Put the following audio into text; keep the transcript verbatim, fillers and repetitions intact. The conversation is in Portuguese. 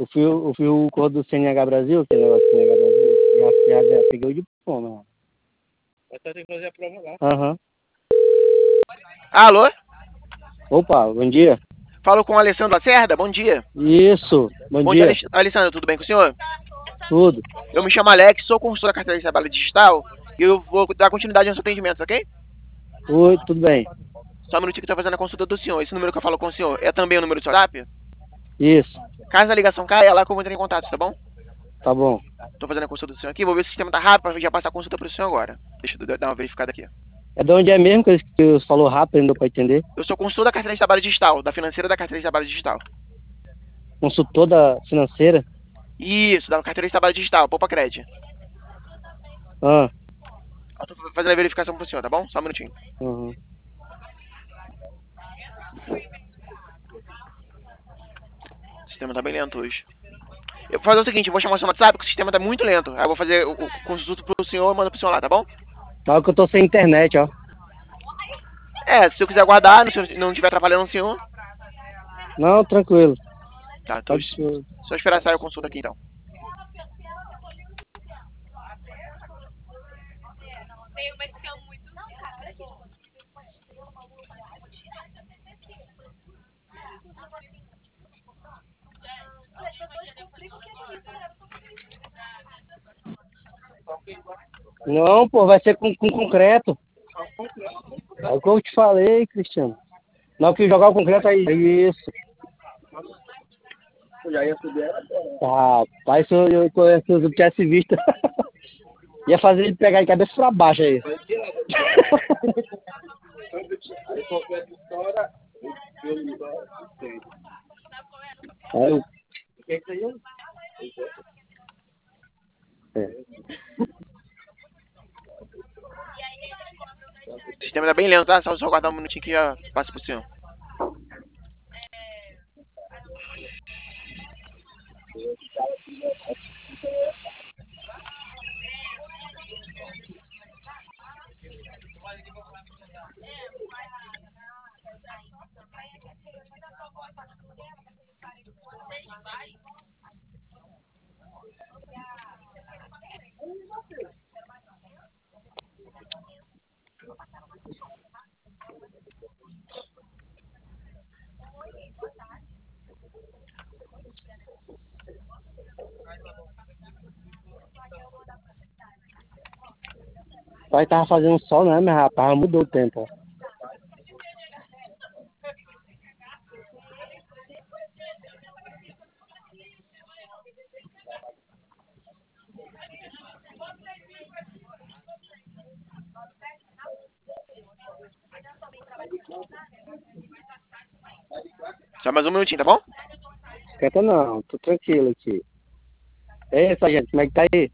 fui, eu fui o cor do C N H Brasil, que é o negócio do C N H Brasil, e já, já peguei o diploma. Mas tem que fazer a prova lá. Aham. Uhum. Alô? Opa, bom dia. Falo com o Alessandro Lacerda, bom dia. Isso, bom, Bom dia. dia, Alessandro, tudo bem com o senhor? Tudo. Eu me chamo Alex, sou consultor da carteira de trabalho digital e eu vou dar continuidade aos atendimentos, ok? Oi, tudo bem. Só um minutinho que eu tô fazendo a consulta do senhor. Esse número que eu falo com o senhor é também o número do seu WhatsApp? Isso, Caso a ligação caia, é lá que eu vou entrar em contato, tá bom? tá bom. Tô fazendo a consulta do senhor aqui, vou ver se o sistema tá rápido pra já passar a consulta pro senhor agora. Deixa eu dar uma verificada aqui. É de onde é mesmo que você falou rápido, não deu pra entender? Eu sou consultor da carteira de trabalho digital, da financeira da carteira de trabalho digital. Consultor da financeira? Isso, da carteira de trabalho digital, Poupa Cred. Ah, Eu tô fazendo a verificação pro senhor, tá bom? Só um minutinho. uhum. O sistema tá bem lento hoje. Eu vou fazer o seguinte, eu vou chamar o seu WhatsApp, porque o sistema tá muito lento. Aí eu vou fazer o, o consulto pro senhor e mando pro senhor lá, tá bom? Fala que eu tô sem internet, ó. É, se eu quiser aguardar, se não estiver atrapalhando o senhor. Não, tranquilo. Tá, tô, Pode ser. só esperar sair a consulta aqui então. Não, pô, vai ser com, com concreto. É o que eu te falei, Cristiano. Não, que jogar o concreto aí. Isso. Eu já ia subir ela agora. Rapaz, se eu, eu, se eu tivesse visto, ia fazer ele pegar de cabeça pra baixo aí. Aí qualquer história, eu me dou. Aí eu... O que é isso aí? É. O sistema tá bem lento, tá? Só, só aguardar um minutinho que já passa pro senhor. Pai tava fazendo sol, né, meu rapaz? Mudou o tempo, ó. Só mais um minutinho, tá bom? Esquenta não, tô tranquilo aqui. Ei, sargento, como é que tá aí?